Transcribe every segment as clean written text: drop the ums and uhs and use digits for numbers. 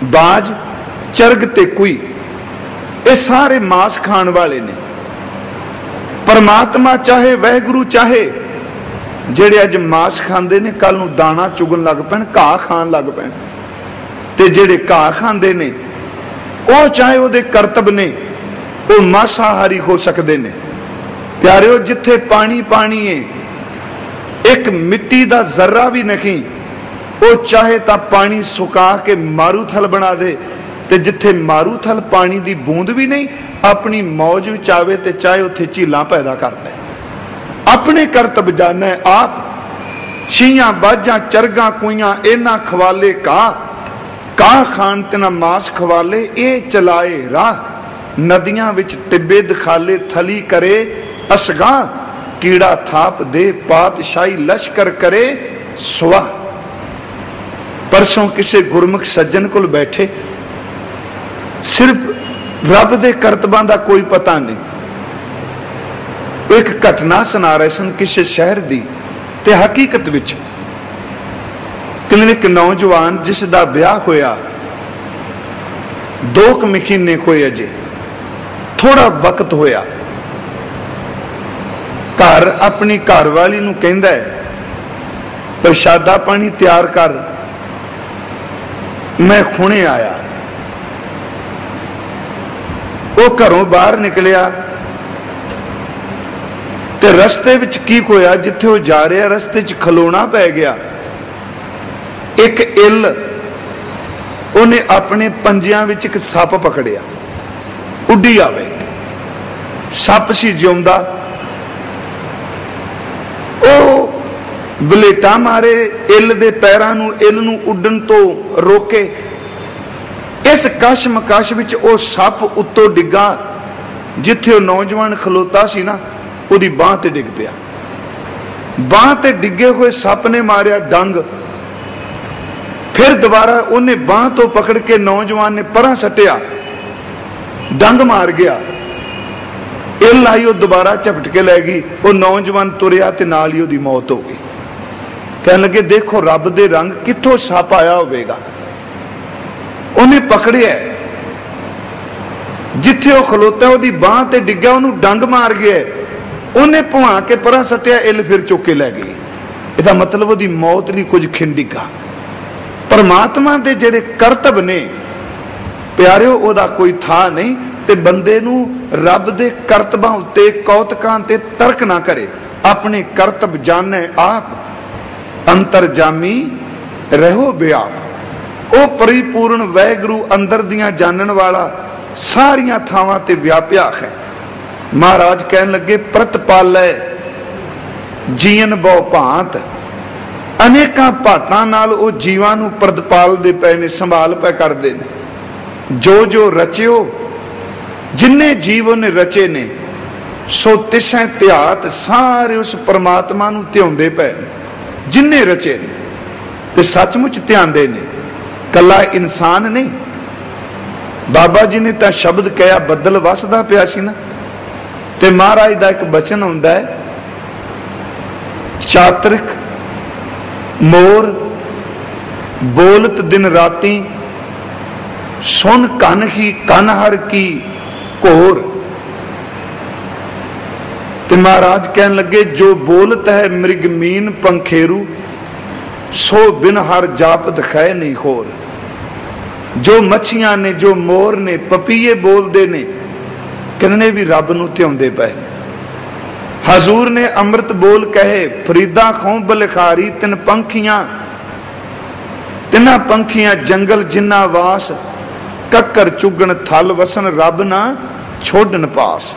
बाज, चरग ते कुई, ये सारे मांस खाण वाले ने। परमात्मा चाहे, वाहिगुरु चाहे, जेड़े अज मांस खांदे ने कल नूं दाना चुगन लग पैण, घाह खाण लग पैण, ते जेड़े घाह खांदे ने वो चाहे उहदे करतब ने वो मांसाहारी हो सकते ने। प्यारिओ, जिथे पानी पानी है, एक मिट्टी का जर्रा भी नहीं, वो चाहे तो पानी सुका के मारूथल बना दे, ते जिथे मारूथल पानी की बूंद भी नहीं, अपनी मौज विच आवे ते चाहे उथे झीलां पैदा करदा है। अपने करतब जाना है आप। छीयां बाजां चरगां कुइयां इन्हां खवाले काह खान ते ना मांस खवाले, ये चलाए राह। नदियां विच टिब्बे दिखाले, थली करे असगां, कीड़ा थाप दे पातशाही लश्कर करे सुआ। परसों किसी गुरमुख सज्जन कोल बैठे, सिर्फ रब दे करतबां दा कोई पता नहीं। एक घटना सुना रहे सन किसी शहर दी, ते हकीकत विच एक नौजवान जिस दा ब्याह होया 2 महीने होए, अजे थोड़ा वक्त होया, घर अपनी घरवाली नूं कहंदा है प्रशादा पानी तैयार कर, मैं हुणे आया। वो घरों बाहर निकलिया ते रस्ते विच की होया, जिथे वो जा रहा रस्ते च खलोना पै गया। एक इल उन्हें अपने पंजियां विच एक सप पकड़िया, उड्डी आवे, सप सी जिउंदा, ओ बलेटा मारे इल दे पैरां नूं, इल नूं उड्डण तो रोके। इस कश-मकश विच ओ सप उत्तों डिग्गा, जिथे वो नौजवान खलोता सी ना, उहदी बांह ते डिग पिया। बांह ते डिगे हुए सप ने मारिया डंग, फिर दोबारा उन्हें बांह तो पकड़ के नौजवान ने परां सटिया, डंग मार गया, इल आई वो दोबारा झपट के लै गई। वो नौजवान तुरिया ते नाल ही उहदी मौत हो गई। कहने लगे देखो रब दे रंग, कित्थों सप आया होवेगा। उन्हें पकड़िया, जिथे वो खलोता उहदी बांह ते डिग्गा, उहनूं डंग मार गया, उन्हें भुआ के परां सटिया, इल फिर चुक के लै गई। इहदा मतलब उहदी मौत लई कुछ खिंडिगा। परमात्मा दे जेड़े करतब ने प्यारिओ, ओदा कोई था नहीं, ते बंदे नूं रब दे करतबां उत्ते कौतकां ते तर्क ना करे। अपने करतब जाने आप, अंतरजामी रहो बेआप। ओ परिपूर्ण वाहिगुरु अंदर दियां जानन वाला, सारियां थावां ते व्यापिया है। महाराज कहन लगे प्रतपालै जीवन बहु भांत, अनेकां भातां नाल ओ जीवां नूं प्रतिपालदे पए ने, संभाल पै करदे ने। जो जो रचियो, जिन्ने जीव ने रचे ने, सो तिसै ध्यात, सारे उस परमात्मा नूं ध्याउंदे पए ने जिन्ने रचे ने, ते सचमुच ध्यानदे ने, कला इंसान नहीं। बाबा जी ने तां शब्द कहा बदल वसदा पिया सी ना, ते महाराज दा एक बचन हुंदा है, चातरिक मोर बोलत दिन राती, सुन कन ही कन हर की घोर। ते महाराज कहन लगे जो बोलत है मृग मीन पंखेरू, सो बिन हर जापत खै नहीं खोर। जो मच्छियां ने, जो मोर ने, पपीए बोलते ने, कहने भी रब नूं ध्याउंदे पए। हजूर ने अमृत बोल कहे, फरीदा खौं बलखारी तिन पंखियां, तिना पंखियां जंगल जिन्ना वास, कक्कर चुगण थल वसन रब ना छोड़न पास।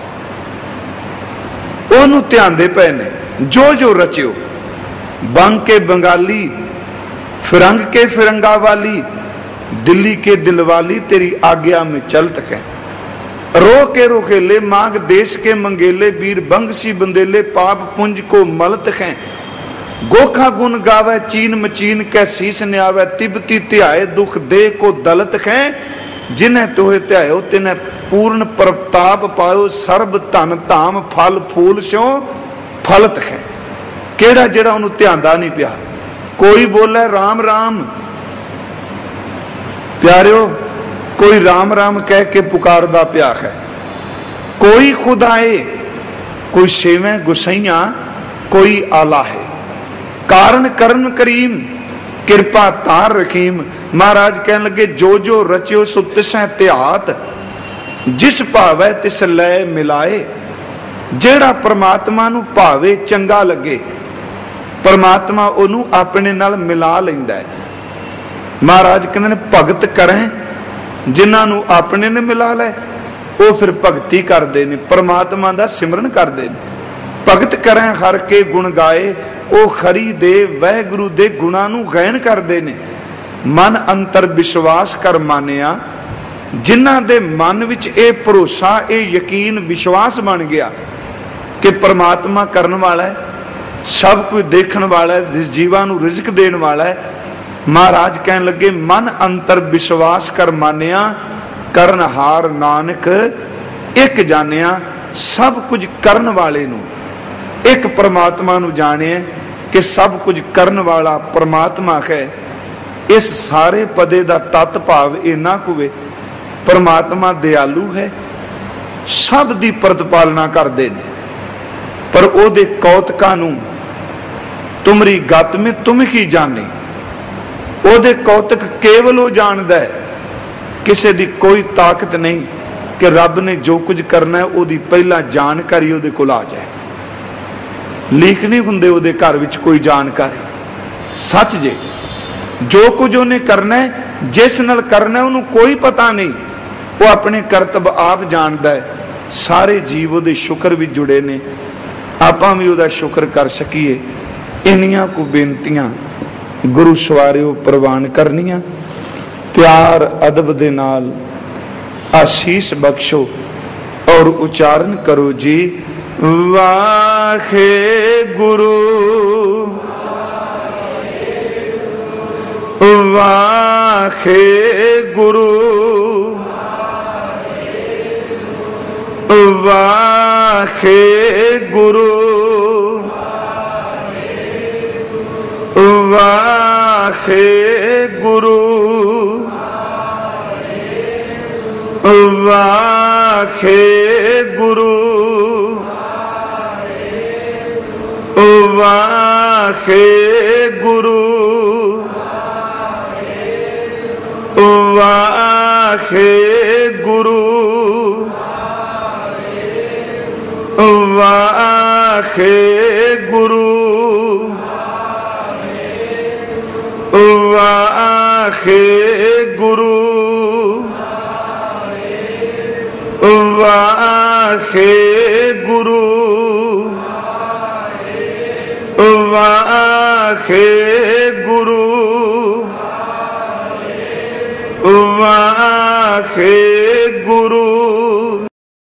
ओनू ध्यानदे पए ने, जो जो रचियो, बंग के बंगाली, फिरंग के फिरंगा वाली, दिल्ली के दिलवाली, तेरी आज्ञा में चलत है। रो के रोकेले, मांग देश के मंगेले, वीर बंगसी बंदेले, पाप पुंज को मलत हैं। गोखा गुन गावे चीन मचीन कै शीस न्यावे, तिब्बती ध्याए दुख दे को दलत हैं। जिन्हें तोहे ध्यायो तिन्हें पूर्ण प्रताप पायो, सर्ब धन धाम फल फूल स्यों फलत है। केड़ा जेड़ा उन्होंने ध्यानदा नहीं पिया। कोई बोले राम राम, प्यारियो, कोई राम राम कह के पुकारदा पिया है, कोई खुदाए, कोई सेवें गुसैया, कोई आला है। कारण करन करीम, किरपा तार रकीम। महाराज कहन लगे जो जो रचियो सो तिसै त्यात, जिस भावै तिस लै मिलाए। जेड़ा परमात्मा नू भावे चंगा लगे, परमात्मा ओनू अपने नाल मिला लैंदा है। महाराज कहंदे ने भगत करें जिन्हां नू अपने ने मिला लै, वो फिर भगती करते ने, परमात्मा दा सिमरन करते ने। भगत करें हर के गुण गाए, वो खरी दे वाहिगुरू दे गुणां नू गैन करते ने। मन अंतर विश्वास कर मानिया, जिन्हां दे मन विच ये भरोसा, ये यकीन, विश्वास बन गया कि परमात्मा करन वाला है, सब कुछ देखने वाला है, जीवां नू रिज़्क देने वाला है। महाराज कहन लगे मन अंतर विश्वास कर मानिया, करन हार नानक एक जानिया। सब कुछ करन वाले नू, एक परमात्मा नू जाने कि सब कुछ करन वाला परमात्मा है। इस सारे पदे दा तत् भाव इन्ना कुवे, परमात्मा दयालु है, सब दी प्रतिपालना करदे ने, पर ओदे कौतकां नू तुमरी गत में तुम ही जाने। ओदे कौतक केवल वो जानदा है, किसी दी कोई ताकत नहीं कि रब ने जो कुछ करना है ओदी पहला जानकारी ओदे कोल आ जाए। लीक नहीं हुंदे ओदे घर विच कोई जानकारी। सच जे जो कुछ उन्हें करना है, जिस नाल करना है उन्हें कोई पता नहीं, वो अपने करतब आप जानदा है। सारे जीव ओदे शुक्र विच जुड़े ने, आपां भी ओदा शुक्र कर सकीए। इन्नियां को बेनतियां गुरु सवारिओ प्रवान करनियां। प्यार अदब दे नाल आशीष बख्शो और उच्चारण करो जी, वाहे गुरु वाहे गुरु वाहे गुरु वाहे गुरु वाहे गुरु वाहे गुरु वाहे गुरु वाहे गुरु वाहे गुरु वाहे गुरु वाहे गुरु वाहे